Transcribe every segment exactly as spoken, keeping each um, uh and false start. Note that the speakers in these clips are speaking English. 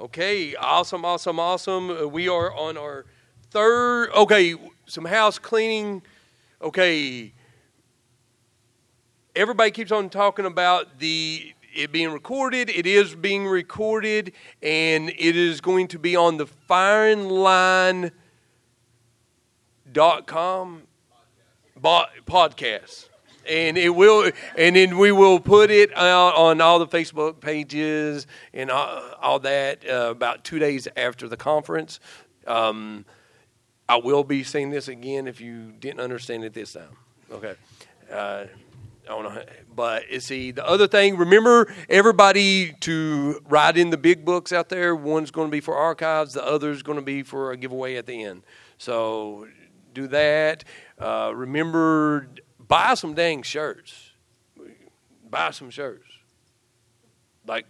Okay, awesome, awesome, awesome. Uh, we are on our third, okay, some house cleaning. Okay, everybody keeps on talking about the it being recorded. It is being recorded, and it is going to be on the firing line dot com podcast. And it will, and then we will put it out on all the Facebook pages and all, all that uh, about two days after the conference. Um, I will be saying this again if you didn't understand it this time. Okay. Uh, I don't know, but see the other thing. Remember, everybody to write in the big books out there. One's going to be for archives. The other's going to be for a giveaway at the end. So do that. Uh, remember. Buy some dang shirts. Buy some shirts. Like,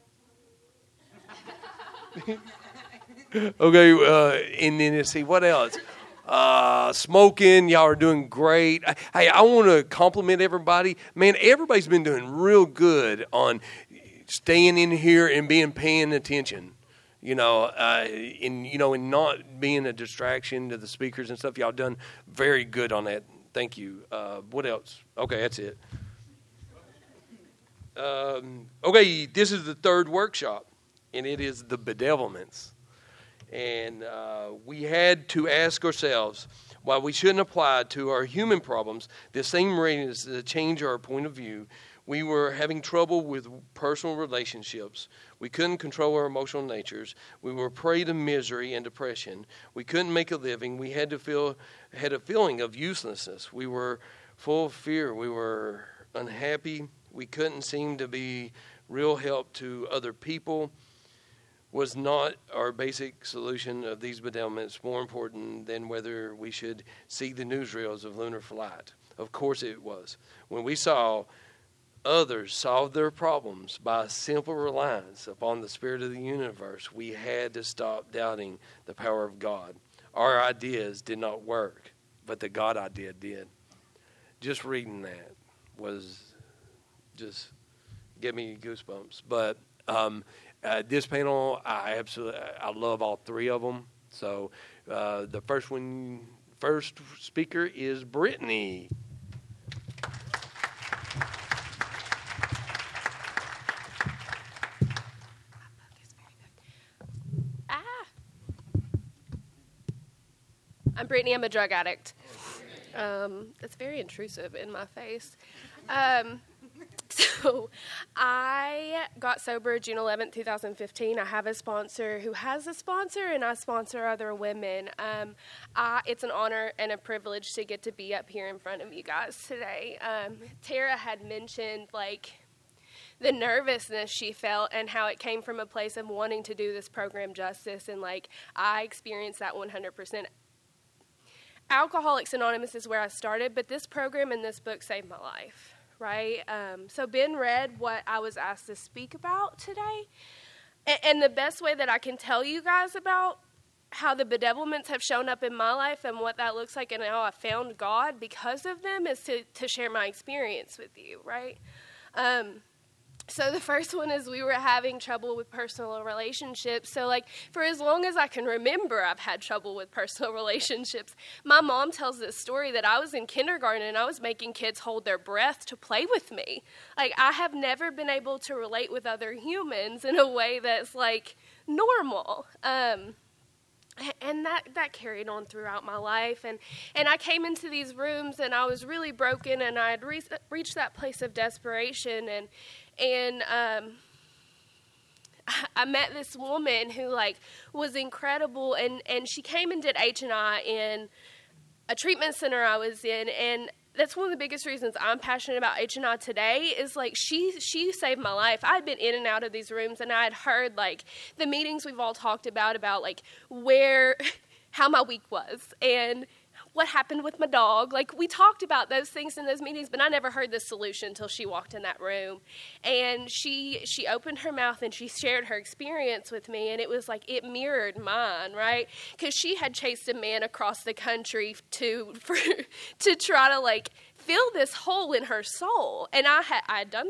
okay, uh, and then let's see, what else? Uh, smoking, y'all are doing great. Hey, I want to compliment everybody. Man, everybody's been doing real good on staying in here and being paying attention. You know, uh, and, you know, and not being a distraction to the speakers and stuff. Y'all done very good on that. Thank you. Uh, what else? Okay, that's it. Um, okay, this is the third workshop, and it is the bedevilments. And uh, we had to ask ourselves why we shouldn't apply to our human problems the same rate as to change our point of view. We were having trouble with personal relationships. We couldn't control our emotional natures. We were prey to misery and depression. We couldn't make a living. We had to feel had a feeling of uselessness. We were full of fear. We were unhappy. We couldn't seem to be real help to other people. Was not our basic solution of these bedevilments more important than whether we should see the newsreels of lunar flight? Of course it was. When we saw others solve their problems by simple reliance upon the Spirit of the universe, we had to stop doubting the power of God. Our ideas did not work, but the God idea did. Just reading that was just get me goosebumps. But um, uh, this panel, I absolutely, I love all three of them. So uh, the first one, first speaker is Brittany. I'm Brittany. I'm a drug addict. Um, it's very intrusive in my face. Um, so I got sober June eleventh, twenty fifteen. I have a sponsor who has a sponsor, and I sponsor other women. Um, I, it's an honor and a privilege to get to be up here in front of you guys today. Um, Tara had mentioned, like, the nervousness she felt and how it came from a place of wanting to do this program justice, and, like, I experienced that one hundred percent. Alcoholics Anonymous is where I started, but this program and this book saved my life, right? Um, so Ben read what I was asked to speak about today, and, and the best way that I can tell you guys about how the bedevilments have shown up in my life and what that looks like and how I found God because of them is to, to share my experience with you, right? Um, So the first one is we were having trouble with personal relationships. So, like, for as long as I can remember, I've had trouble with personal relationships. My mom tells this story that I was in kindergarten and I was making kids hold their breath to play with me. Like, I have never been able to relate with other humans in a way that's, like, normal. Um, and that, that carried on throughout my life. And, and I came into these rooms and I was really broken, and I had re- reached that place of desperation. And And um, I met this woman who, like, was incredible, and, and she came and did H and I in a treatment center I was in, and that's one of the biggest reasons I'm passionate about H and I today is, like, she she saved my life. I had been in and out of these rooms, and I had heard, like, the meetings we've all talked about, about, like, where, how my week was, and what happened with my dog. Like, we talked about those things in those meetings, but I never heard the solution until she walked in that room. And she she opened her mouth and she shared her experience with me, and it was like it mirrored mine, right? Because she had chased a man across the country to for, to try to, like, fill this hole in her soul. And I had I had done that.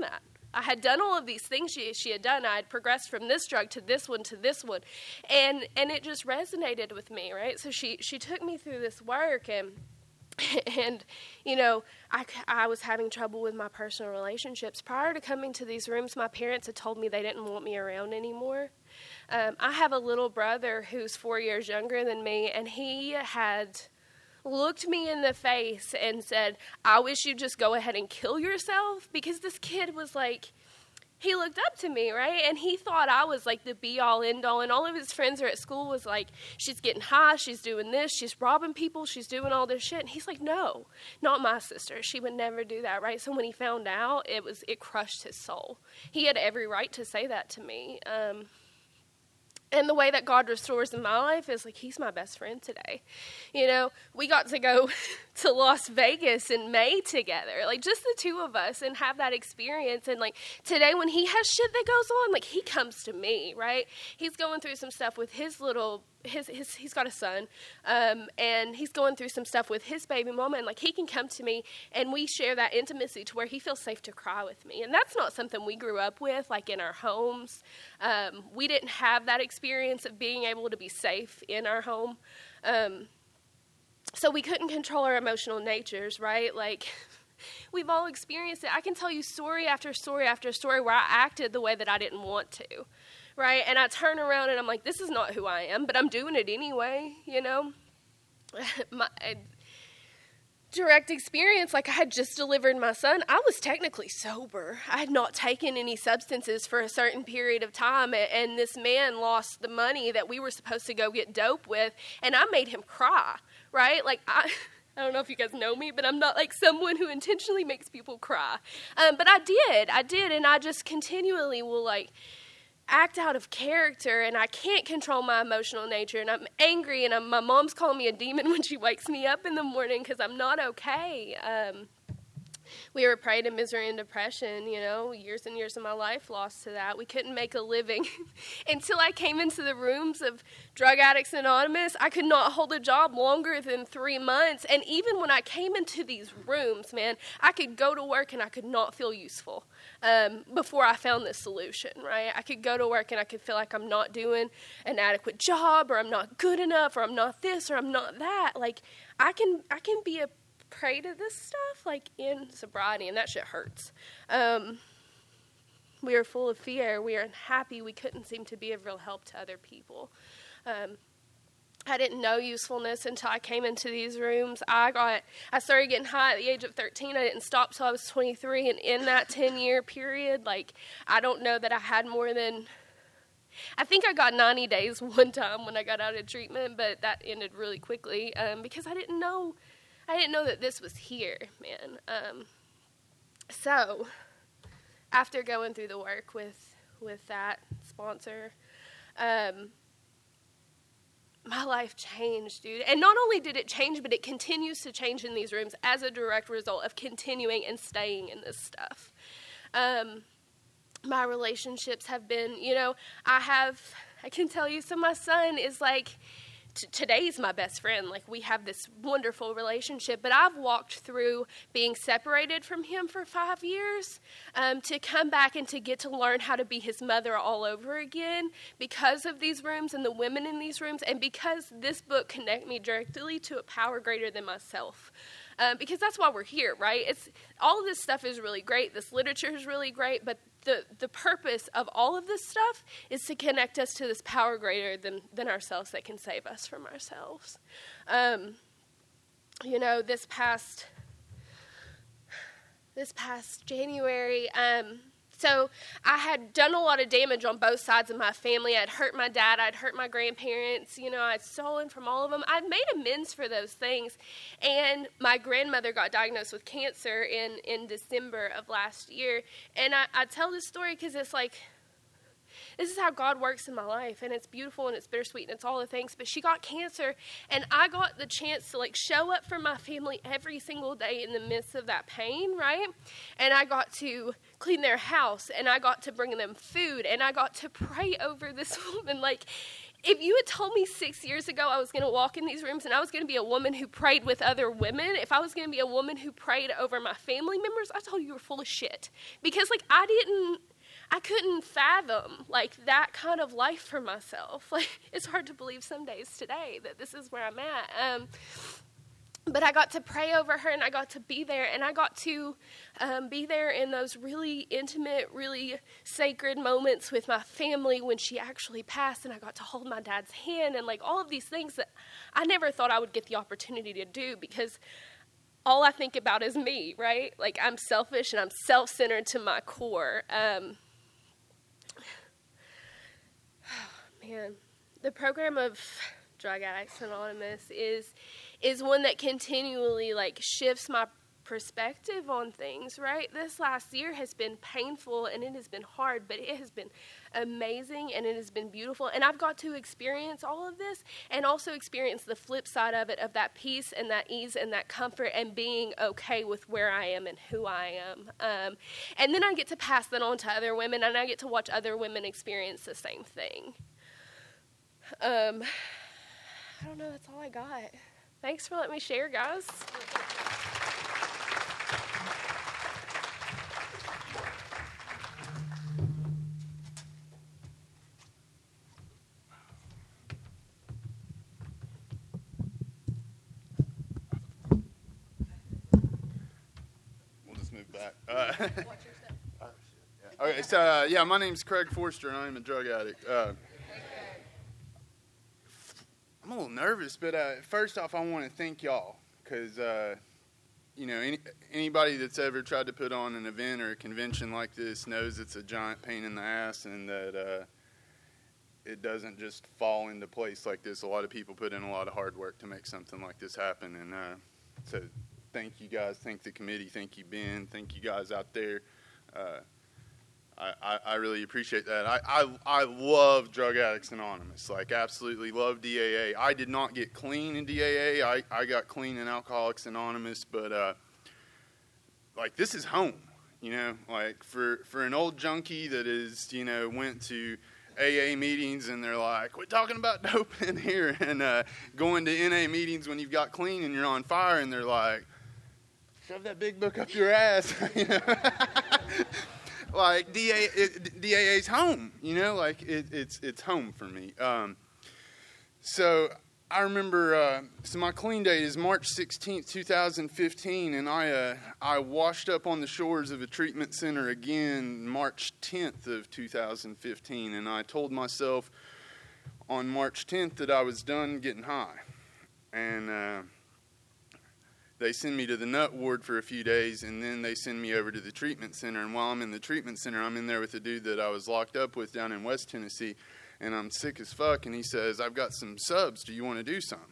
I had done all of these things she, she had done. I had progressed from this drug to this one to this one. And and it just resonated with me, right? So she, she took me through this work, and, and you know, I, I was having trouble with my personal relationships. Prior to coming to these rooms, my parents had told me they didn't want me around anymore. Um, I have a little brother who's four years younger than me, and he had looked me in the face and said, I wish you'd just go ahead and kill yourself, because this kid was like, he looked up to me, right? And he thought I was like the be-all, end-all, and all of his friends are at school was like, she's getting high, she's doing this, she's robbing people, she's doing all this shit. And he's like, no, not my sister. She would never do that, right? So when he found out, it was it crushed his soul. He had every right to say that to me. Um And the way that God restores in my life is like, he's my best friend today. You know, we got to go to Las Vegas in May together, like just the two of us, and have that experience. And like today when he has shit that goes on, like he comes to me, right? He's going through some stuff with his little, his, his he's got a son, um, and he's going through some stuff with his baby mama, and like he can come to me and we share that intimacy to where he feels safe to cry with me. And that's not something we grew up with, like in our homes. Um, we didn't have that experience of being able to be safe in our home. Um, so we couldn't control our emotional natures, right? Like, we've all experienced it. I can tell you story after story after story where I acted the way that I didn't want to, right? And I turn around and I'm like, this is not who I am, but I'm doing it anyway, you know? My I, direct experience, like I had just delivered my son. I was technically sober. I had not taken any substances for a certain period of time, and this man lost the money that we were supposed to go get dope with, and I made him cry, right? Like, I... I don't know if you guys know me, but I'm not like someone who intentionally makes people cry. Um, but I did. I did, and I just continually will, like, act out of character, and I can't control my emotional nature, and I'm angry, and I'm, my mom's calling me a demon when she wakes me up in the morning because I'm not okay. Um, we were prey to misery and depression, you know, years and years of my life lost to that. We couldn't make a living. Until I came into the rooms of Drug Addicts Anonymous, I could not hold a job longer than three months. And even when I came into these rooms, man, I could go to work and I could not feel useful um, before I found this solution, right? I could go to work and I could feel like I'm not doing an adequate job, or I'm not good enough, or I'm not this, or I'm not that. Like, I can, I can be a prey to this stuff, like, in sobriety, and that shit hurts. Um, we were full of fear. We were unhappy. We couldn't seem to be of real help to other people. Um, I didn't know usefulness until I came into these rooms. I got, I started getting high at the age of thirteen. I didn't stop till I was twenty-three, and in that ten-year period, like, I don't know that I had more than, I think I got ninety days one time when I got out of treatment, but that ended really quickly um, because I didn't know I didn't know that this was here, man. Um, so, after going through the work with with that sponsor, um, my life changed, dude. And not only did it change, but it continues to change in these rooms as a direct result of continuing and staying in this stuff. Um, my relationships have been, you know, I have, I can tell you, so my son is like, T- today's my best friend. Like, we have this wonderful relationship, but I've walked through being separated from him for five years um, to come back and to get to learn how to be his mother all over again because of these rooms and the women in these rooms, and because this book connected me directly to a power greater than myself. Um, because that's why we're here, right? It's all of this stuff is really great. This literature is really great, but the the purpose of all of this stuff is to connect us to this power greater than, than ourselves that can save us from ourselves. Um, you know, this past this past January, um, so I had done a lot of damage on both sides of my family. I'd hurt my dad. I'd hurt my grandparents. You know, I'd stolen from all of them. I'd made amends for those things. And my grandmother got diagnosed with cancer in, in December of last year. And I, I tell this story because it's like, this is how God works in my life, and it's beautiful, and it's bittersweet, and it's all the things, but she got cancer, and I got the chance to, like, show up for my family every single day in the midst of that pain, right? And I got to clean their house, and I got to bring them food, and I got to pray over this woman, like, if you had told me six years ago I was going to walk in these rooms and I was going to be a woman who prayed with other women, if I was going to be a woman who prayed over my family members, I told you you were full of shit. Because, like, I didn't, I couldn't fathom, like, that kind of life for myself. Like, it's hard to believe some days today that this is where I'm at. Um, But I got to pray over her, and I got to be there, and I got to um, be there in those really intimate, really sacred moments with my family when she actually passed, and I got to hold my dad's hand, and like all of these things that I never thought I would get the opportunity to do, because all I think about is me, right? Like, I'm selfish, and I'm self-centered to my core. Um, man, the program of Drug Addicts Anonymous is is one that continually, like, shifts my perspective on things, right? This last year has been painful, and it has been hard, but it has been amazing, and it has been beautiful, and I've got to experience all of this, and also experience the flip side of it, of that peace, and that ease, and that comfort, and being okay with where I am and who I am, um, and then I get to pass that on to other women, and I get to watch other women experience the same thing. Um, I don't know, that's all I got. Thanks for letting me share, guys. We'll just move back. Uh, okay, so uh, yeah, my name's Craig Forster, and I'm a drug addict. Uh, I'm a little nervous, but uh, first off, I want to thank y'all, because, uh, you know, any, anybody that's ever tried to put on an event or a convention like this knows it's a giant pain in the ass, and that uh, it doesn't just fall into place like this. A lot of people put in a lot of hard work to make something like this happen, and uh, so thank you guys, thank the committee, thank you, Ben, thank you guys out there. Uh, I, I, I really appreciate that. I, I I love Drug Addicts Anonymous, like absolutely love D A A. I did not get clean in D A A. I, I got clean in Alcoholics Anonymous, but uh, like this is home, you know, like for, for an old junkie that is, you know, went to A A meetings and they're like, we're talking about dope in here, and uh, going to N A meetings when you've got clean and you're on fire, and they're like, shove that big book up your ass, you know. Like D A, it, D A A's home, you know, like it, it's it's home for me. Um, so I remember, uh, so my clean date is March sixteenth, two thousand fifteen, and I uh, I washed up on the shores of a treatment center again March tenth of two thousand fifteen, and I told myself on March tenth that I was done getting high, and uh, they send me to the nut ward for a few days, and then they send me over to the treatment center. And while I'm in the treatment center, I'm in there with a dude that I was locked up with down in West Tennessee, and I'm sick as fuck, and he says, I've got some subs. Do you want to do some?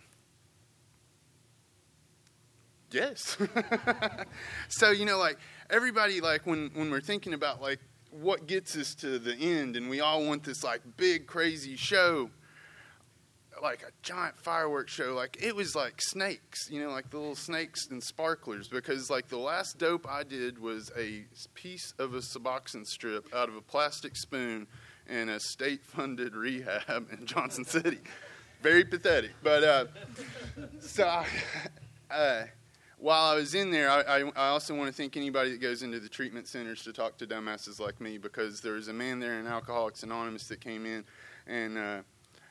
Yes. So, you know, like, everybody, like, when, when we're thinking about, like, what gets us to the end, and we all want this, like, big, crazy show, like a giant fireworks show, like it was like snakes, you know, like the little snakes and sparklers, because like the last dope I did was a piece of a Suboxone strip out of a plastic spoon in a state-funded rehab in Johnson City. Very pathetic. But uh, so I, uh, while I was in there, I, I, I also want to thank anybody that goes into the treatment centers to talk to dumbasses like me, because there was a man there in Alcoholics Anonymous that came in, and uh,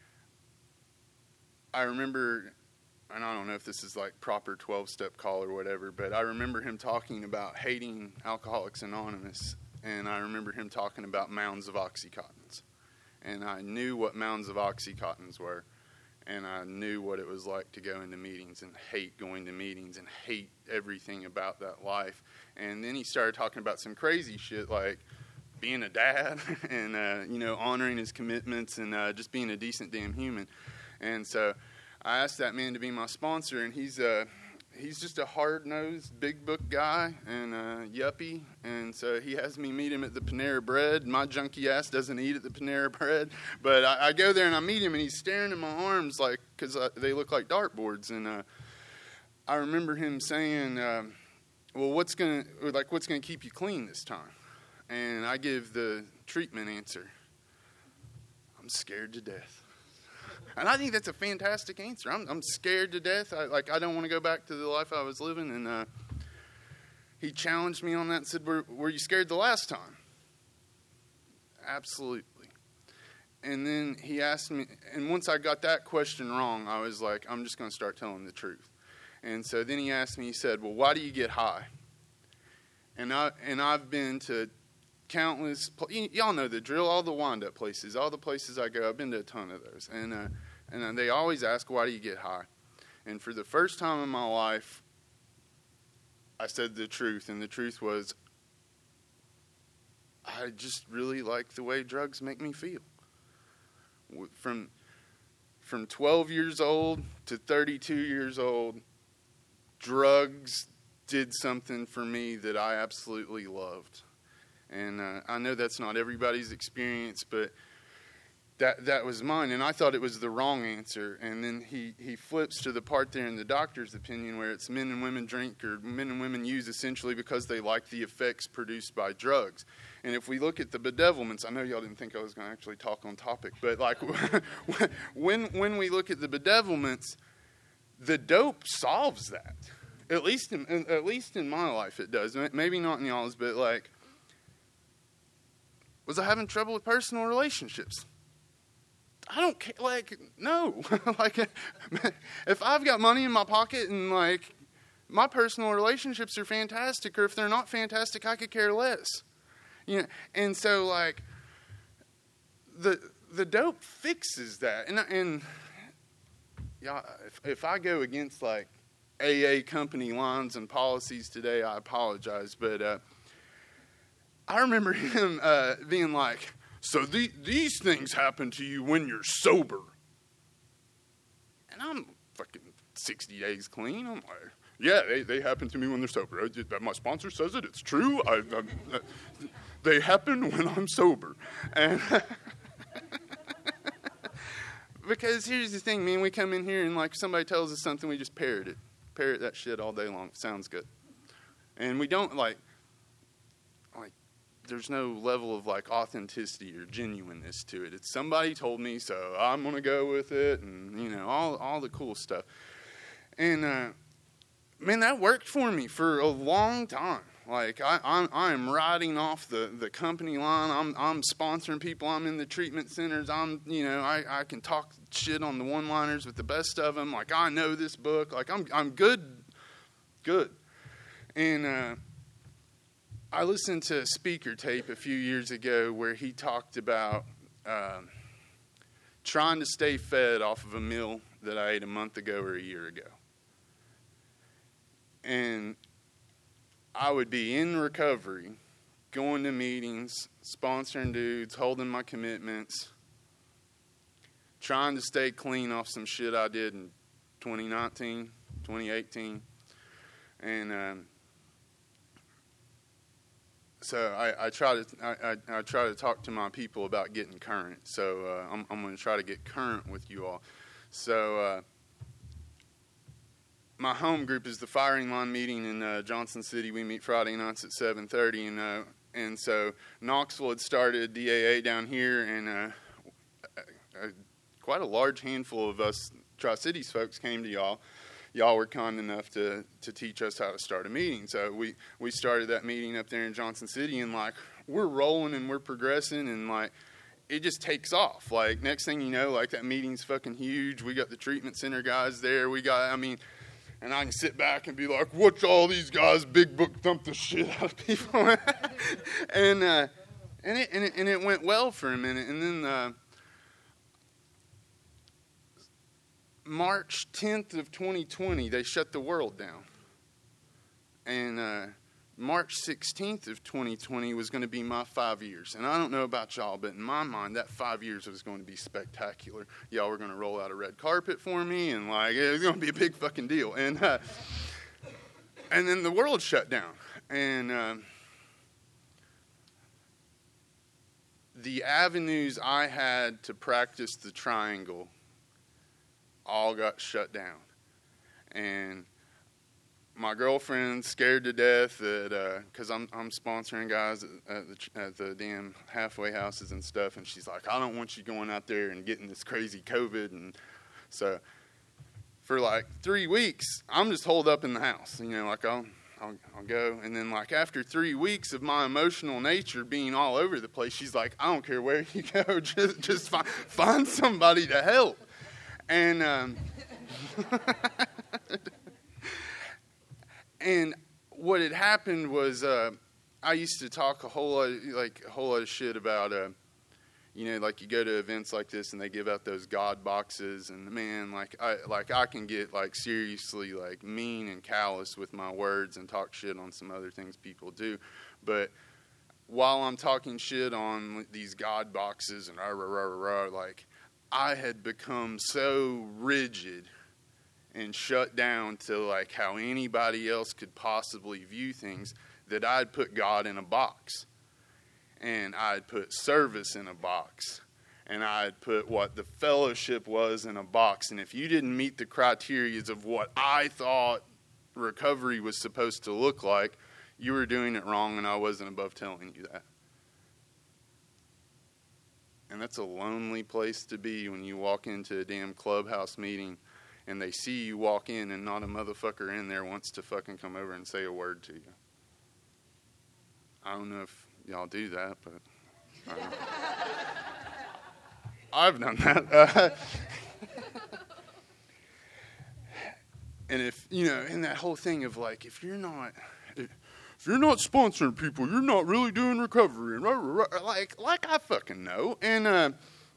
I remember, and I don't know if this is like proper twelve-step call or whatever, but I remember him talking about hating Alcoholics Anonymous, and I remember him talking about mounds of Oxycontins. And I knew what mounds of Oxycontins were, and I knew what it was like to go into meetings and hate going to meetings and hate everything about that life. And then he started talking about some crazy shit like being a dad and, uh, you know, honoring his commitments and uh, just being a decent damn human. And so I asked that man to be my sponsor, and he's uh, he's just a hard-nosed, big-book guy and a yuppie. And so he has me meet him at the Panera Bread. My junkie ass doesn't eat at the Panera Bread. But I, I go there, and I meet him, and he's staring at my arms like, because they look like dartboards. And uh, I remember him saying, uh, well, what's going to like what's going to keep you clean this time? And I give the treatment answer. I'm scared to death. And I think that's a fantastic answer. I'm, I'm scared to death. I, like, I don't want to go back to the life I was living. And uh, he challenged me on that and said, were, were you scared the last time? Absolutely. And then he asked me, and once I got that question wrong, I was like, I'm just going to start telling the truth. And so then he asked me, he said, well, why do you get high? And, I, and I've been to countless, y- y'all know the drill, all the wind-up places, all the places I go, I've been to a ton of those. And, uh, and uh, they always ask, why do you get high? And for the first time in my life, I said the truth, and the truth was, I just really like the way drugs make me feel. From from twelve years old to thirty-two years old, drugs did something for me that I absolutely loved. And uh, I know that's not everybody's experience, but that that was mine. And I thought it was the wrong answer. And then he, he flips to the part there in the doctor's opinion where it's men and women drink or men and women use essentially because they like the effects produced by drugs. And if we look at the bedevilments, I know y'all didn't think I was going to actually talk on topic, but like when when we look at the bedevilments, the dope solves that. At least in at least in my life it does. Maybe not in y'all's, but like, was I having trouble with personal relationships? I don't care. Like, no. Like, if I've got money in my pocket and like my personal relationships are fantastic, or if they're not fantastic, I could care less. You know, and so like the the dope fixes that. And and yeah, if, if I go against like A A company lines and policies today, I apologize. But uh, I remember him uh, being like, so the, these things happen to you when you're sober. And I'm fucking sixty days clean. I'm like, yeah, they, they happen to me when they're sober. I, my sponsor says it. It's true. I, I, uh, they happen when I'm sober. And because here's the thing, man, we come in here and like somebody tells us something, we just parrot it. Parrot that shit all day long. It sounds good. And we don't like, like, there's no level of like authenticity or genuineness to it. It's somebody told me, so I'm going to go with it, and, you know, all all the cool stuff. And, uh, man, that worked for me for a long time. Like, I, I'm, I'm riding off the, the company line. I'm I'm sponsoring people. I'm in the treatment centers. I'm, you know, I, I can talk shit on the one-liners with the best of them. Like, I know this book. Like, I'm I'm good, good. And uh, I listened to a speaker tape a few years ago where he talked about uh, trying to stay fed off of a meal that I ate a month ago or a year ago. And I would be in recovery, going to meetings, sponsoring dudes, holding my commitments, trying to stay clean off some shit I did in twenty nineteen, twenty eighteen. And um, so I, I try to I, I, I try to talk to my people about getting current. So uh, I'm, I'm going to try to get current with you all. So uh, my home group is the firing line meeting in uh, Johnson City. We meet Friday nights at seven thirty, and uh, and so Knoxville had started D A A down here, and uh, a, a, quite a large handful of us Tri-Cities folks came to y'all. Y'all were kind enough to to teach us how to start a meeting. So we we started that meeting up there in Johnson City, and like we're rolling and we're progressing, and like it just takes off. Like next thing you know, like that meeting's fucking huge. We got the treatment center guys there. We got, I mean. And I can sit back and be like, watch all these guys big book thump the shit out of people. and, uh, and, it, and, it, and it went well for a minute. And then uh, March tenth of twenty twenty, they shut the world down. And uh, March sixteenth of twenty twenty was going to be my five years. And I don't know about y'all, but in my mind, that five years was going to be spectacular. Y'all were going to roll out a red carpet for me, and like it was going to be a big fucking deal. And uh, and then the world shut down, and uh, the avenues I had to practice the triangle all got shut down, and my girlfriend's scared to death that because uh, I'm I'm sponsoring guys at, at the at the damn halfway houses and stuff, and she's like, I don't want you going out there and getting this crazy COVID, and so for like three weeks I'm just holed up in the house, you know, like I'll I'll, I'll go, and then like after three weeks of my emotional nature being all over the place, she's like, I don't care where you go, just just find find somebody to help, and. Um, And what had happened was uh, I used to talk a whole lot, of, like a whole lot of shit about, uh, you know, like you go to events like this and they give out those God boxes, and man, like I like I can get like seriously like mean and callous with my words and talk shit on some other things people do, but while I'm talking shit on these God boxes and rah rah rah rah, rah like I had become so rigid and shut down to like how anybody else could possibly view things, that I'd put God in a box, and I'd put service in a box, and I'd put what the fellowship was in a box. And if you didn't meet the criteria of what I thought recovery was supposed to look like, you were doing it wrong, and I wasn't above telling you that. And that's a lonely place to be when you walk into a damn clubhouse meeting and they see you walk in and not a motherfucker in there wants to fucking come over and say a word to you. I don't know if y'all do that, but I don't know. I've done that. Uh, and if, you know, in that whole thing of like, if you're not, if, if you're not sponsoring people, you're not really doing recovery. And rah, rah, rah, like, like I fucking know. And, uh,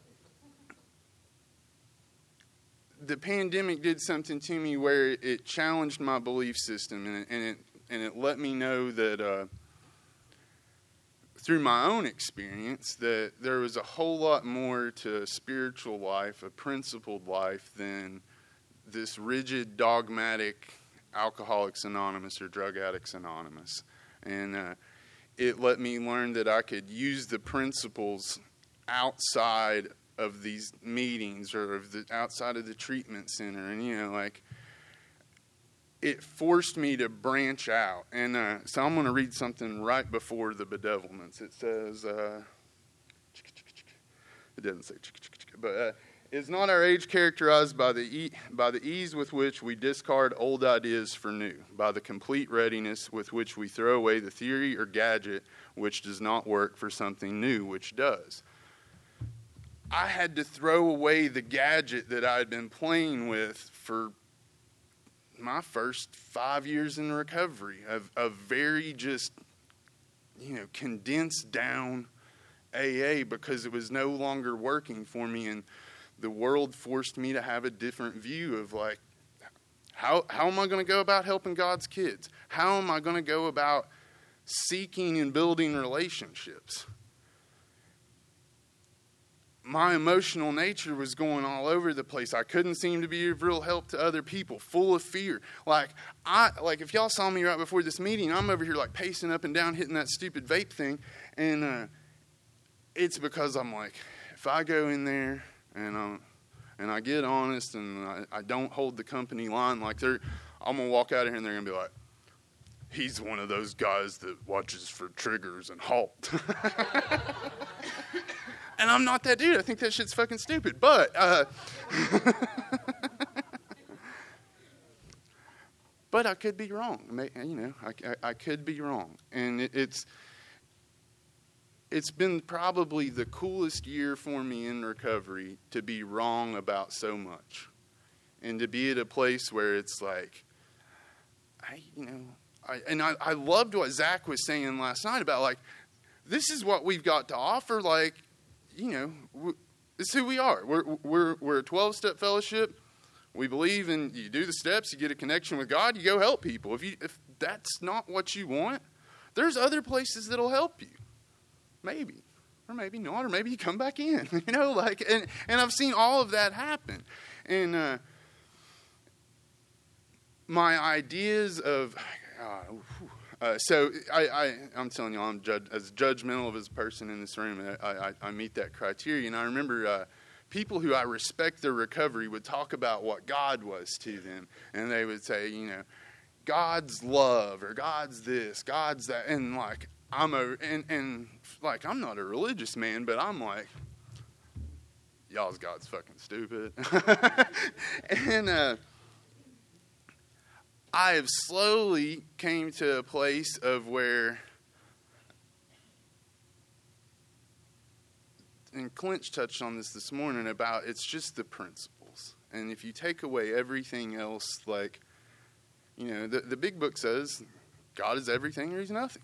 the pandemic did something to me where it challenged my belief system, and it and it, and it let me know that uh, through my own experience that there was a whole lot more to a spiritual life, a principled life, than this rigid, dogmatic Alcoholics Anonymous or Drug Addicts Anonymous. And uh, it let me learn that I could use the principles outside of these meetings or of the outside of the treatment center, and you know, like it forced me to branch out. And uh, so I'm going to read something right before the bedevilments. It says, uh, it doesn't say, but uh, is not our age characterized by the e- by the ease with which we discard old ideas for new, by the complete readiness with which we throw away the theory or gadget which does not work for something new which does? I had to throw away the gadget that I had been playing with for my first five years in recovery, of a very just, you know, condensed down A A, because it was no longer working for me, and the world forced me to have a different view of like, how how am I going to go about helping God's kids? How am I going to go about seeking and building relationships? My emotional nature was going all over the place. I couldn't seem to be of real help to other people, full of fear. Like, I like if y'all saw me right before this meeting, I'm over here like pacing up and down, hitting that stupid vape thing. And uh, it's because I'm like, if I go in there and, um, and I get honest and I, I don't hold the company line, like they're, I'm going to walk out of here and they're going to be like, he's one of those guys that watches for triggers and halt. And I'm not that dude. I think that shit's fucking stupid. But, uh, but I could be wrong. You know, I, I, I could be wrong. And it, it's, it's been probably the coolest year for me in recovery to be wrong about so much. And to be at a place where it's like, I, you know, I, and I, I loved what Zach was saying last night about like, this is what we've got to offer. Like, you know, it's who we are. We're we're we're a twelve-step fellowship. We believe in you do the steps, you get a connection with God, you go help people. If you if that's not what you want, there's other places that'll help you. Maybe. Or maybe not, or maybe you come back in. You know, like and, and I've seen all of that happen. And uh, my ideas of uh, Uh, so I, I, I'm telling you, I'm judge, as judgmental of as a person in this room. I, I, I meet that criteria. And I remember uh, people who I respect their recovery would talk about what God was to them. And they would say, you know, God's love or God's this, God's that, and like I'm a and and like I'm not a religious man, but I'm like, y'all's God's fucking stupid. and uh, I have slowly came to a place of where, and Clinch touched on this this morning about it's just the principles. And if you take away everything else, like, you know, the, the big book says God is everything or he's nothing.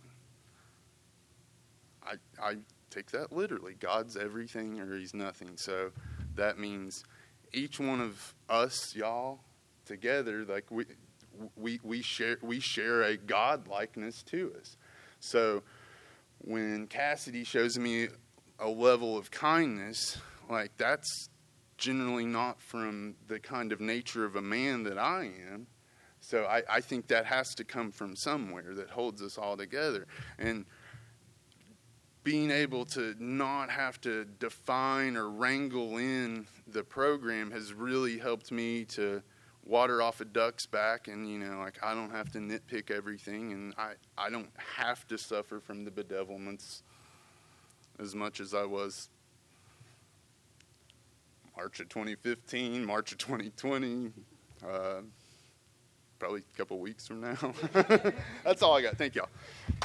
I I take that literally. God's everything or he's nothing. So that means each one of us, y'all, together, like we we we share we share a God likeness to us. So when Cassidy shows me a level of kindness, like that's generally not from the kind of nature of a man that I am. So I, I think that has to come from somewhere that holds us all together. And being able to not have to define or wrangle in the program has really helped me to water off a duck's back. And, you know, like I don't have to nitpick everything. And I, I don't have to suffer from the bedevilments as much as I was March of twenty fifteen, March of twenty twenty, uh, probably a couple weeks from now. That's all I got. Thank y'all.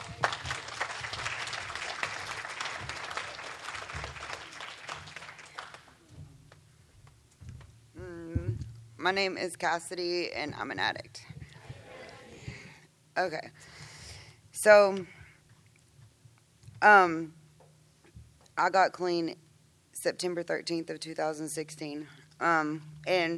Mm, my name is Cassidy, and I'm an addict. Okay. So, um, I got clean September thirteenth of two thousand sixteen. Um, and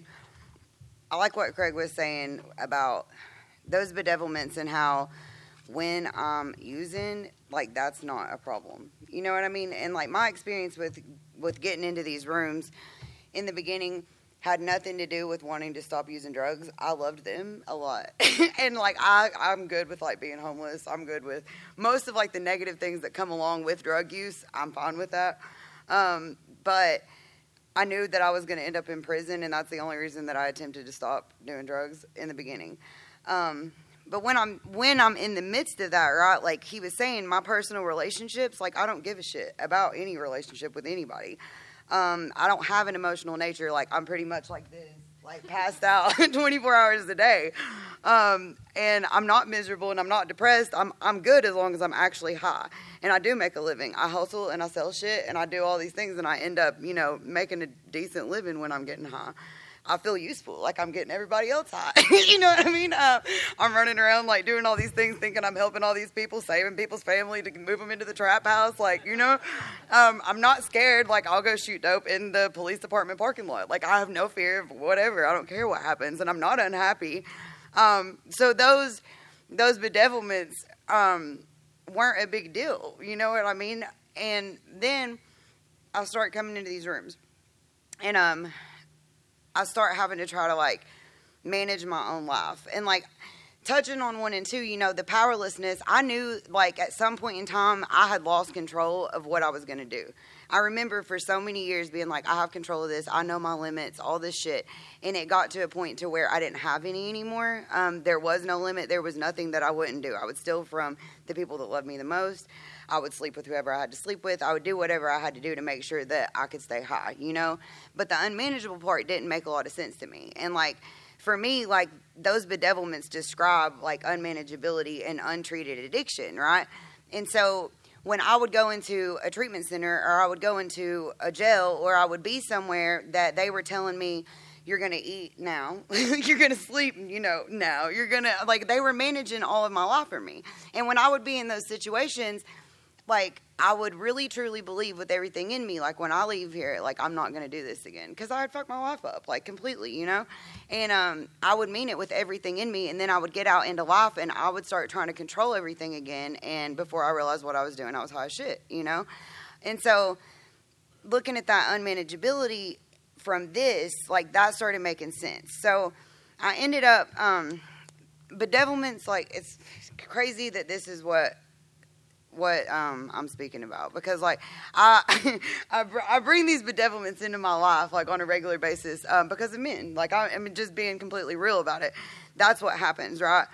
I like what Craig was saying about those bedevilments and how when I'm using, like, that's not a problem. You know what I mean? And, like, my experience with, with getting into these rooms in the beginning had nothing to do with wanting to stop using drugs. I loved them a lot. And, like, I, I'm good with, like, being homeless. I'm good with most of, like, the negative things that come along with drug use. I'm fine with that. Um, but I knew that I was going to end up in prison, and that's the only reason that I attempted to stop doing drugs in the beginning. Um, but when I'm when I'm in the midst of that, right, like he was saying, my personal relationships, like I don't give a shit about any relationship with anybody. Um, I don't have an emotional nature. Like I'm pretty much like this, like passed out twenty-four hours a day. Um, and I'm not miserable and I'm not depressed. I'm I'm good as long as I'm actually high. And I do make a living. I hustle and I sell shit and I do all these things and I end up, you know, making a decent living when I'm getting high. I feel useful, like I'm getting everybody else high. You know what I mean? Uh, I'm running around like doing all these things, thinking I'm helping all these people, saving people's family to move them into the trap house. Like, you know, um, I'm not scared. Like I'll go shoot dope in the police department parking lot. Like I have no fear of whatever. I don't care what happens, and I'm not unhappy. Um, so those those bedevilments um, weren't a big deal. You know what I mean? And then I start coming into these rooms, and um. I start having to try to, like, manage my own life. And, like, touching on one and two, you know, the powerlessness, I knew, like, at some point in time, I had lost control of what I was going to do. I remember for so many years being like, I have control of this. I know my limits, all this shit. And it got to a point to where I didn't have any anymore. Um, there was no limit. There was nothing that I wouldn't do. I would steal from the people that loved me the most. I would sleep with whoever I had to sleep with. I would do whatever I had to do to make sure that I could stay high, you know? But the unmanageable part didn't make a lot of sense to me. And, like, for me, like, those bedevilments describe, like, unmanageability and untreated addiction, right? And so when I would go into a treatment center or I would go into a jail or I would be somewhere that they were telling me, you're going to eat now, you're going to sleep, you know, now, you're going to, like, they were managing all of my life for me. And when I would be in those situations, like, I would really, truly believe with everything in me, like, when I leave here, like, I'm not going to do this again. Because I would fuck my life up, like, completely, you know? And um, I would mean it with everything in me. And then I would get out into life, and I would start trying to control everything again. And before I realized what I was doing, I was high as shit, you know? And so, looking at that unmanageability from this, like, that started making sense. So, I ended up, um, bedevilments, like, it's crazy that this is what... what um, I'm speaking about, because like I I, br- I bring these bedevilments into my life like on a regular basis um, because of men. Like I, I mean, just being completely real about it. That's what happens, right?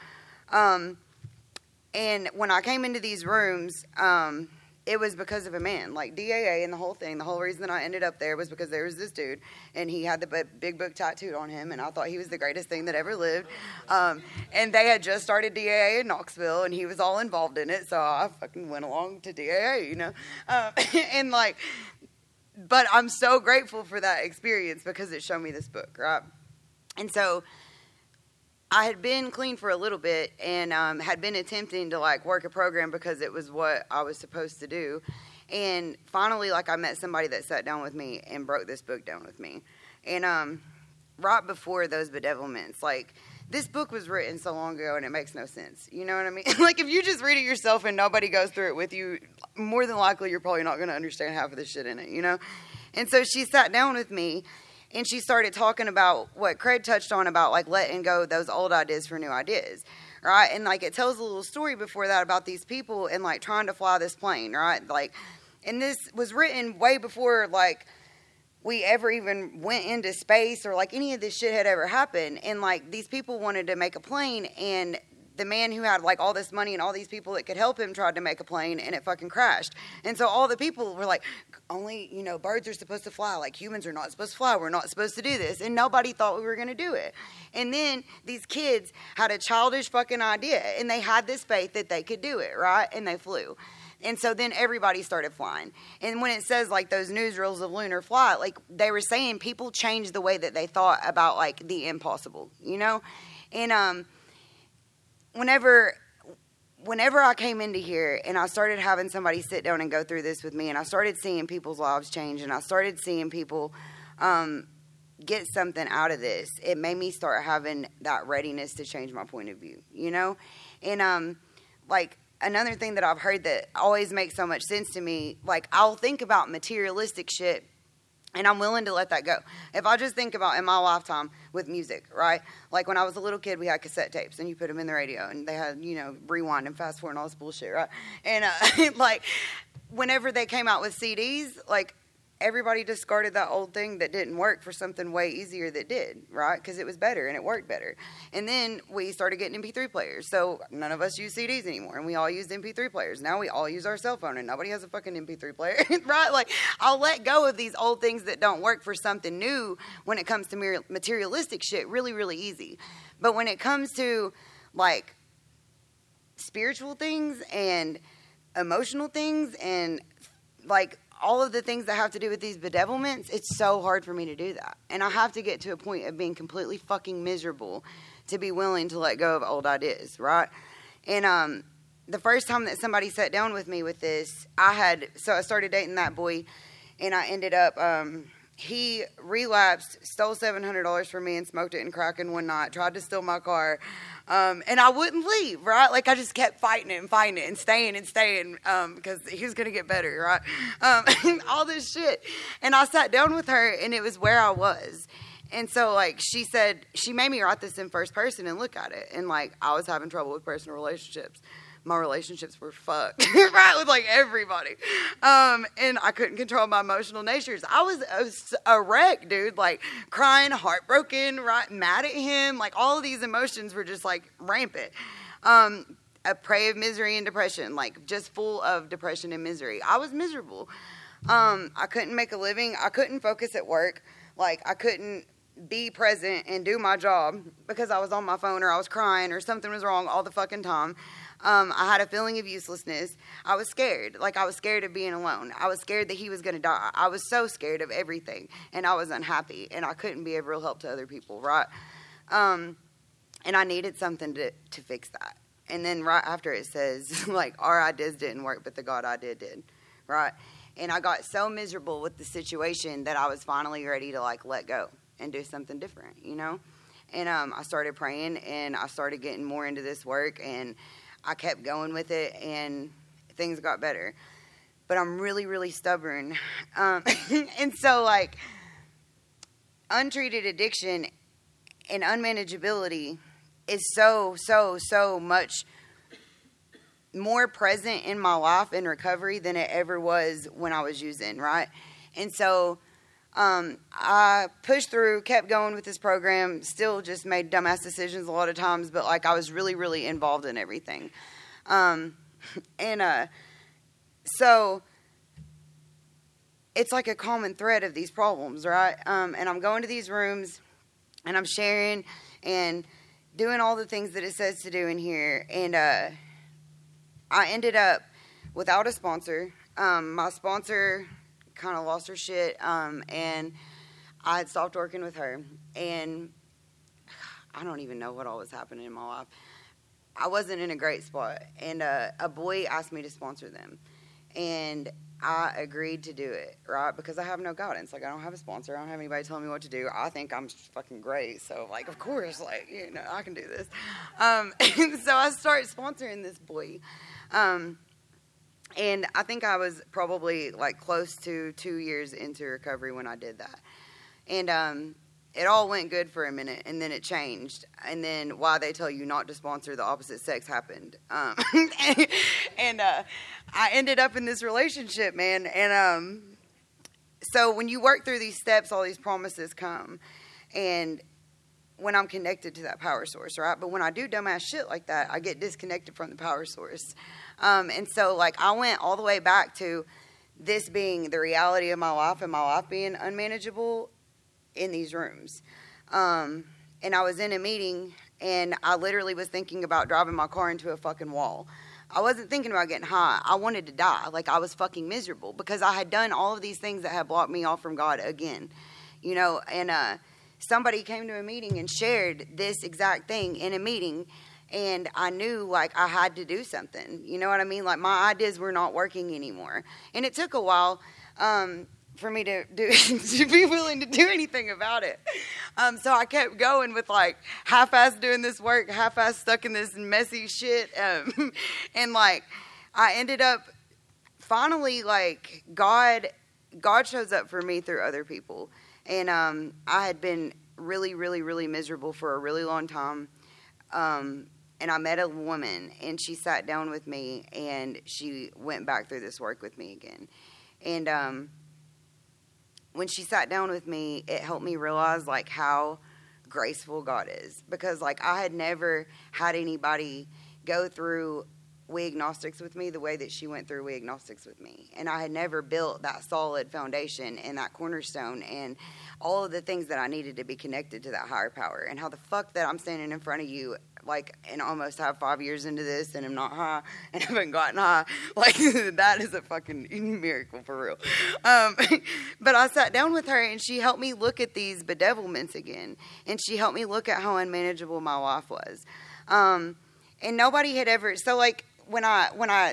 Um, and when I came into these rooms, um, it was because of a man, like D A A and the whole thing. The whole reason that I ended up there was because there was this dude, and he had the b- big book tattooed on him, and I thought he was the greatest thing that ever lived. Um, and they had just started D A A in Knoxville, and he was all involved in it, so I fucking went along to D A A, you know. Um, and like, but I'm so grateful for that experience because it showed me this book, right? And so I had been clean for a little bit and um, had been attempting to like work a program because it was what I was supposed to do. And finally, like I met somebody that sat down with me and broke this book down with me. And um, right before those bedevilments, like this book was written so long ago and it makes no sense. You know what I mean? Like if you just read it yourself and nobody goes through it with you, more than likely you're probably not going to understand half of the shit in it, you know? And so she sat down with me. And she started talking about what Craig touched on about, like, letting go those old ideas for new ideas, right? And, like, it tells a little story before that about these people and, like, trying to fly this plane, right? Like, and this was written way before, like, we ever even went into space or, like, any of this shit had ever happened. And, like, these people wanted to make a plane, and the man who had, like, all this money and all these people that could help him tried to make a plane, and it fucking crashed. And so all the people were like, only, you know, birds are supposed to fly. Like, humans are not supposed to fly. We're not supposed to do this. And nobody thought we were going to do it. And then these kids had a childish fucking idea, and they had this faith that they could do it, right? And they flew. And so then everybody started flying. And when it says, like, those newsreels of lunar flight, like, they were saying people changed the way that they thought about, like, the impossible, you know? And, um... Whenever, whenever I came into here and I started having somebody sit down and go through this with me, and I started seeing people's lives change, and I started seeing people um, get something out of this, it made me start having that readiness to change my point of view, you know? And, um, like, another thing that I've heard that always makes so much sense to me, like, I'll think about materialistic shit, and I'm willing to let that go. If I just think about in my lifetime with music, right? Like when I was a little kid, we had cassette tapes, and you put them in the radio, and they had, you know, rewind and fast forward and all this bullshit, right? And uh, like whenever they came out with C Ds, like everybody discarded that old thing that didn't work for something way easier that did, right? Because it was better and it worked better. And then we started getting M P three players. So none of us use C Ds anymore, and we all used M P three players. Now we all use our cell phone, and nobody has a fucking M P three player, right? Like, I'll let go of these old things that don't work for something new when it comes to materialistic shit really, really easy. But when it comes to, like, spiritual things and emotional things and, like, all of the things that have to do with these bedevilments, it's so hard for me to do that. And I have to get to a point of being completely fucking miserable to be willing to let go of old ideas, right? And um, the first time that somebody sat down with me with this, I had, so I started dating that boy, and I ended up, um, he relapsed, stole seven hundred dollars from me and smoked it in Kraken one night, tried to steal my car. Um, and I wouldn't leave, right? Like, I just kept fighting it and fighting it and staying and staying um, because he was going to get better, right? Um, all this shit. And I sat down with her, and it was where I was. And so, like, she said, she made me write this in first person and look at it. And, like, I was having trouble with personal relationships. My relationships were fucked, right, with, like, everybody. Um, and I couldn't control my emotional natures. I was a, a wreck, dude, like, crying, heartbroken, right, mad at him. Like, all of these emotions were just, like, rampant. Um, a prey of misery and depression, like, just full of depression and misery. I was miserable. Um, I couldn't make a living. I couldn't focus at work. Like, I couldn't be present and do my job because I was on my phone or I was crying or something was wrong all the fucking time. Um, I had a feeling of uselessness. I was scared. Like, I was scared of being alone. I was scared that he was going to die. I was so scared of everything, and I was unhappy, and I couldn't be of real help to other people, right? Um, and I needed something to, to fix that. And then right after it says, like, our ideas didn't work, but the God idea did, right? And I got so miserable with the situation that I was finally ready to, like, let go and do something different, you know? And um, I started praying, and I started getting more into this work, and I kept going with it, and things got better. But I'm really, really stubborn. Um, and so, like, untreated addiction and unmanageability is so, so, so much more present in my life in recovery than it ever was when I was using, right? And so Um, I pushed through, kept going with this program, still just made dumbass decisions a lot of times, but like I was really, really involved in everything. Um, and uh, so it's like a common thread of these problems, right? Um, and I'm going to these rooms and I'm sharing and doing all the things that it says to do in here. And uh, I ended up without a sponsor. Um, my sponsor kind of lost her shit, um, and I had stopped working with her. And I don't even know what all was happening in my life. I wasn't in a great spot. And uh, a boy asked me to sponsor them. And I agreed to do it, right? Because I have no guidance. Like, I don't have a sponsor. I don't have anybody telling me what to do. I think I'm fucking great. So, like, of course, like, you know, I can do this. Um, and so I started sponsoring this boy. Um, and I think I was probably, like, close to two years into recovery when I did that. And um, it all went good for a minute, and then it changed. And then why they tell you not to sponsor the opposite sex happened. Um, and and uh, I ended up in this relationship, man. And um, so when you work through these steps, all these promises come. And when I'm connected to that power source, right? But when I do dumbass shit like that, I get disconnected from the power source. Um, and so, like, I went all the way back to this being the reality of my life and my life being unmanageable in these rooms. Um, and I was in a meeting, and I literally was thinking about driving my car into a fucking wall. I wasn't thinking about getting high. I wanted to die. Like, I was fucking miserable because I had done all of these things that had blocked me off from God again. You know, and uh, somebody came to a meeting and shared this exact thing in a meeting, and I knew, like, I had to do something. You know what I mean? Like, my ideas were not working anymore. And it took a while um, for me to do to be willing to do anything about it. Um, so I kept going with, like, half-ass doing this work, half-ass stuck in this messy shit. Um, and, like, I ended up finally, like, God, God shows up for me through other people. And um, I had been really, really, really miserable for a really long time. Um, and I met a woman, and she sat down with me, and she went back through this work with me again. And um, when she sat down with me, it helped me realize, like, how graceful God is. Because, like, I had never had anybody go through We Agnostics with me the way that she went through We Agnostics with me. And I had never built that solid foundation and that cornerstone and all of the things that I needed to be connected to that higher power. And how the fuck that I'm standing in front of you, like, and almost have five years into this and I'm not high and haven't gotten high. Like, that is a fucking miracle for real. Um, but I sat down with her, and she helped me look at these bedevilments again. And she helped me look at how unmanageable my life was. Um, and nobody had ever, so like, when I, when I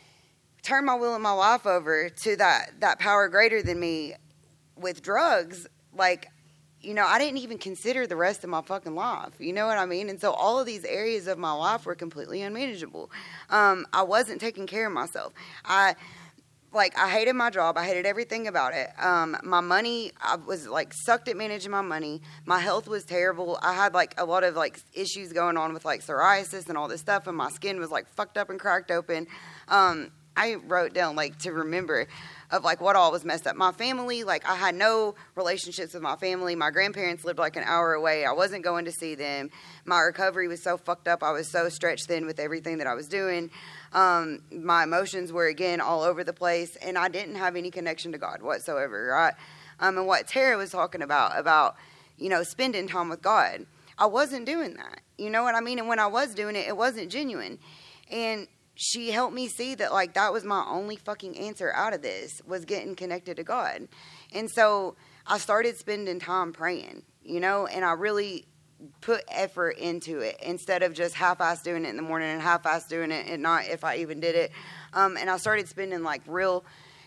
turned my will and my life over to that, that power greater than me with drugs, like, you know, I didn't even consider the rest of my fucking life. You know what I mean? And so all of these areas of my life were completely unmanageable. Um, I wasn't taking care of myself. I, like, I hated my job. I hated everything about it. Um, my money, I was, like, sucked at managing my money. My health was terrible. I had, like, a lot of, like, issues going on with, like, psoriasis and all this stuff, and my skin was, like, fucked up and cracked open. Um, I wrote down, like, to remember of, like, what all was messed up. My family, like, I had no relationships with my family. My grandparents lived, like, an hour away. I wasn't going to see them. My recovery was so fucked up. I was so stretched thin with everything that I was doing. Um, my emotions were, again, all over the place, and I didn't have any connection to God whatsoever, right? Um, and what Tara was talking about, about, you know, spending time with God, I wasn't doing that. You know what I mean? And when I was doing it, it wasn't genuine. And she helped me see that, like, that was my only fucking answer out of this, was getting connected to God. And so I started spending time praying, you know, and I really put effort into it instead of just half-ass doing it in the morning and half-ass doing it at night if I even did it. Um, and I started spending, like, real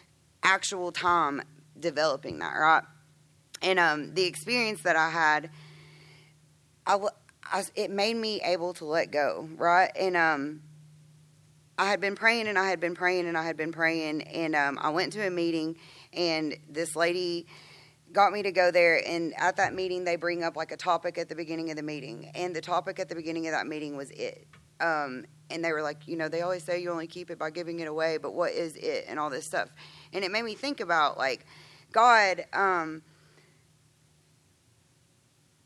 actual time developing that, right? And um, the experience that I had, I, I, it made me able to let go, right? And um, I had been praying and I had been praying and I had been praying, and um, I went to a meeting, and this lady got me to go there, and at that meeting they bring up, like, a topic at the beginning of the meeting, and the topic at the beginning of that meeting was it. Um, and they were like, you know, they always say you only keep it by giving it away, but what is it, and all this stuff. And it made me think about, like, God, um,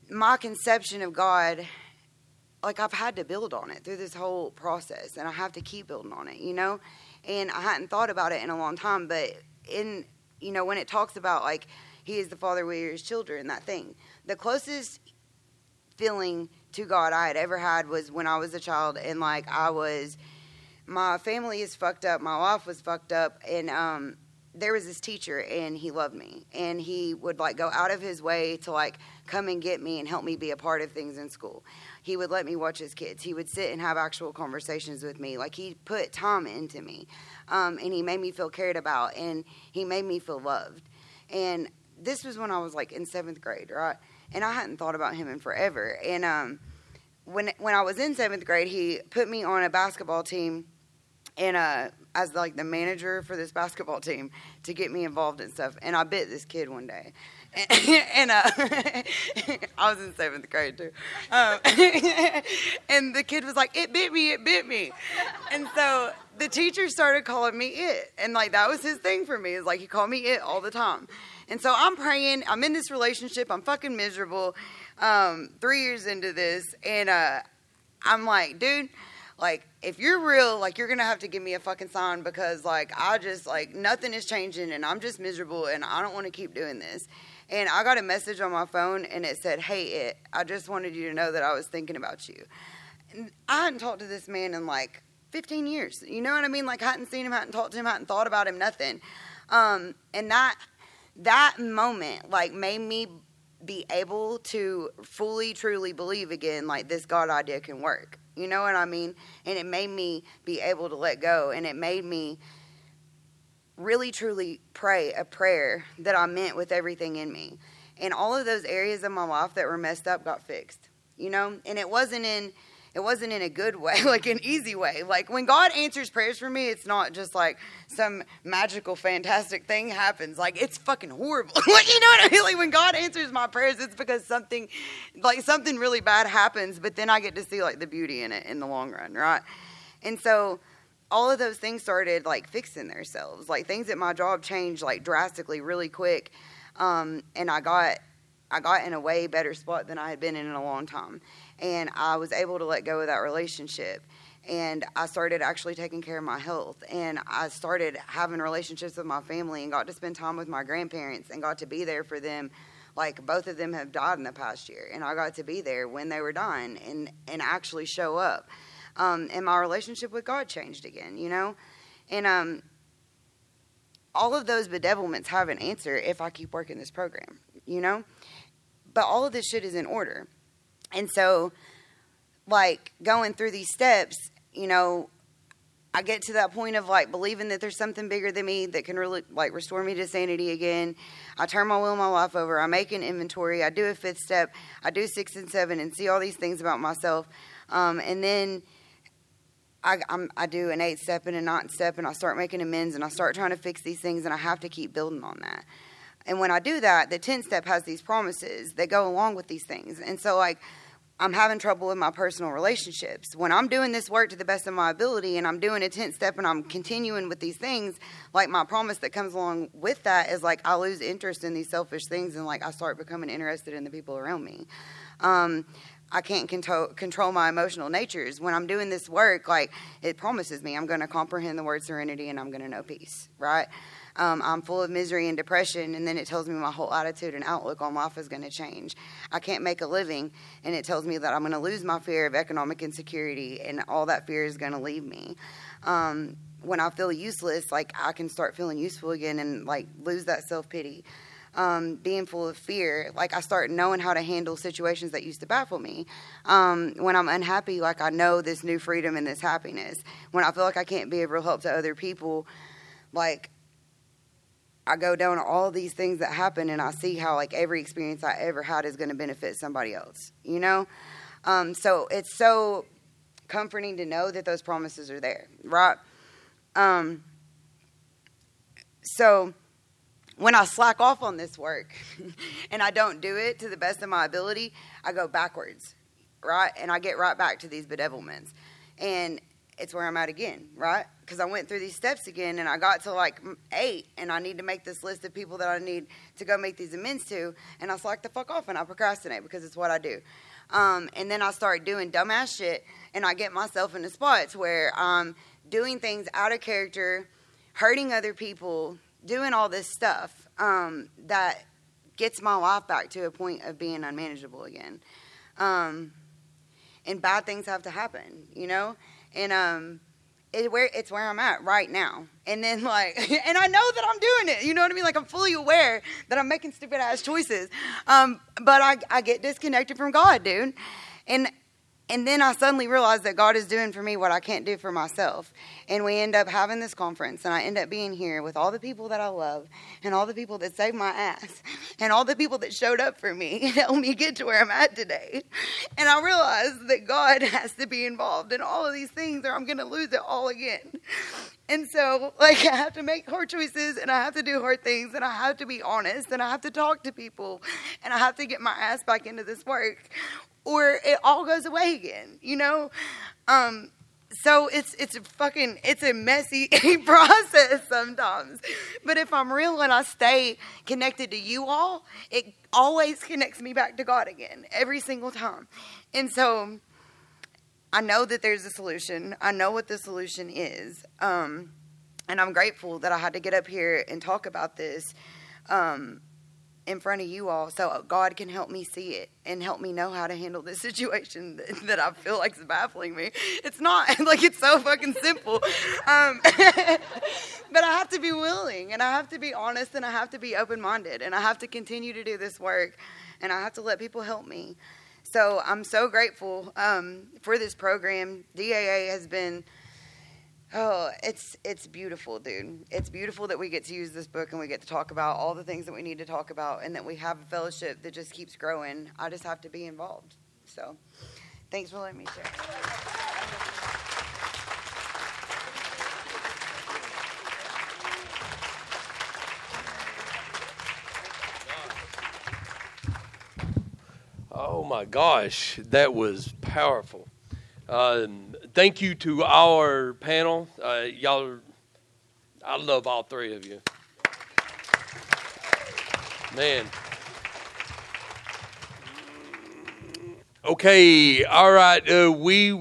my conception of God, like I've had to build on it through this whole process, and I have to keep building on it, you know? And I hadn't thought about it in a long time, but in, you know, when it talks about, like, he is the Father, we are his children, that thing, the closest feeling to God I had ever had was when I was a child, and, like, I was, my family is fucked up, my life was fucked up, and, um, there was this teacher, and he loved me, and he would, like, go out of his way to, like, come and get me and help me be a part of things in school. He would let me watch his kids. He would sit and have actual conversations with me. Like, he put time into me, um, and he made me feel cared about, and he made me feel loved. And this was when I was, like, in seventh grade, right? And I hadn't thought about him in forever. And um, when when I was in seventh grade, he put me on a basketball team, and uh, as like the manager for this basketball team to get me involved in stuff. And I bit this kid one day, and, and uh, I was in seventh grade too. Um, and the kid was like, "It bit me, it bit me," and so the teacher started calling me it, and like that was his thing for me. Is like he called me it all the time. And so I'm praying. I'm in this relationship. I'm fucking miserable. Um, three years into this, and uh, I'm like, dude. Like, if you're real, like, you're going to have to give me a fucking sign because, like, I just, like, nothing is changing and I'm just miserable and I don't want to keep doing this. And I got a message on my phone and it said, "Hey, it, I just wanted you to know that I was thinking about you." And I hadn't talked to this man in, like, fifteen years. You know what I mean? Like, I hadn't seen him, hadn't talked to him, hadn't thought about him, nothing. Um, and that, that moment, like, made me be able to fully, truly believe again, like, this God idea can work. You know what I mean? And it made me be able to let go. And it made me really, truly pray a prayer that I meant with everything in me. And all of those areas of my life that were messed up got fixed. You know? And it wasn't in it wasn't in a good way, like an easy way. Like when God answers prayers for me, it's not just like some magical, fantastic thing happens. Like it's fucking horrible. Like, you know what I mean? Like when God answers my prayers, it's because something, like something really bad happens, but then I get to see like the beauty in it in the long run, right? And so all of those things started like fixing themselves. Like things at my job changed like drastically really quick. Um, and I got, I got in a way better spot than I had been in in a long time. And I was able to let go of that relationship. And I started actually taking care of my health. And I started having relationships with my family and got to spend time with my grandparents and got to be there for them. Like, both of them have died in the past year. And I got to be there when they were dying and, and actually show up. Um, and my relationship with God changed again, you know? And um, all of those bedevilments have an answer if I keep working this program, you know? But all of this shit is in order. And so, like, going through these steps, you know, I get to that point of, like, believing that there's something bigger than me that can really, like, restore me to sanity again. I turn my will and my life over. I make an inventory. I do a fifth step. I do six and seven and see all these things about myself. Um, and then I, I'm, I do an eighth step and a ninth step, and I start making amends, and I start trying to fix these things, and I have to keep building on that. And when I do that, the tenth step has these promises that go along with these things. And so, like, I'm having trouble with my personal relationships. When I'm doing this work to the best of my ability and I'm doing a tenth step and I'm continuing with these things, like, my promise that comes along with that is, like, I lose interest in these selfish things and, like, I start becoming interested in the people around me. Um, I can't control, control my emotional natures. When I'm doing this work, like, it promises me I'm going to comprehend the word serenity and I'm going to know peace, right? Um, I'm full of misery and depression, and then it tells me my whole attitude and outlook on life is going to change. I can't make a living, and it tells me that I'm going to lose my fear of economic insecurity, and all that fear is going to leave me. Um, when I feel useless, like, I can start feeling useful again and, like, lose that self-pity. Um, being full of fear, like, I start knowing how to handle situations that used to baffle me. Um, when I'm unhappy, like, I know this new freedom and this happiness. When I feel like I can't be of real help to other people, like, I go down all these things that happen, and I see how, like, every experience I ever had is going to benefit somebody else, you know? Um, so it's so comforting to know that those promises are there, right? Um, so when I slack off on this work and I don't do it to the best of my ability, I go backwards, right? And I get right back to these bedevilments. And it's where I'm at again, right? Because I went through these steps again, and I got to like eight, and I need to make this list of people that I need to go make these amends to, and I slack the fuck off, and I procrastinate because it's what I do. Um, and then I start doing dumbass shit, and I get myself into spots where I'm doing things out of character, hurting other people, doing all this stuff um, that gets my life back to a point of being unmanageable again. Um, and bad things have to happen, you know? And um, it, where, it's where I'm at right now. And then, like, and I know that I'm doing it. You know what I mean? Like, I'm fully aware that I'm making stupid-ass choices. Um, but I, I get disconnected from God, dude. And and then I suddenly realize that God is doing for me what I can't do for myself. And we end up having this conference, and I end up being here with all the people that I love and all the people that saved my ass and all the people that showed up for me and helped me get to where I'm at today. And I realize that God has to be involved in all of these things, or I'm going to lose it all again. And so, like, I have to make hard choices, and I have to do hard things, and I have to be honest, and I have to talk to people, and I have to get my ass back into this work, or it all goes away again, you know? Um, so it's it's a fucking, it's a messy process sometimes. But if I'm real and I stay connected to you all, it always connects me back to God again, every single time. And so I know that there's a solution. I know what the solution is. Um, and I'm grateful that I had to get up here and talk about this um, in front of you all so God can help me see it and help me know how to handle this situation that, that I feel like is baffling me. It's not. Like, it's so fucking simple. Um, but I have to be willing, and I have to be honest, and I have to be open-minded, and I have to continue to do this work, and I have to let people help me. So I'm so grateful um, for this program. D A A has been, oh, it's it's beautiful, dude. It's beautiful that we get to use this book and we get to talk about all the things that we need to talk about, and that we have a fellowship that just keeps growing. I just have to be involved. So thanks for letting me share. Oh my gosh, that was powerful. Um, thank you to our panel. Uh, y'all, are, I love all three of you. Man. Okay, all right. Uh, we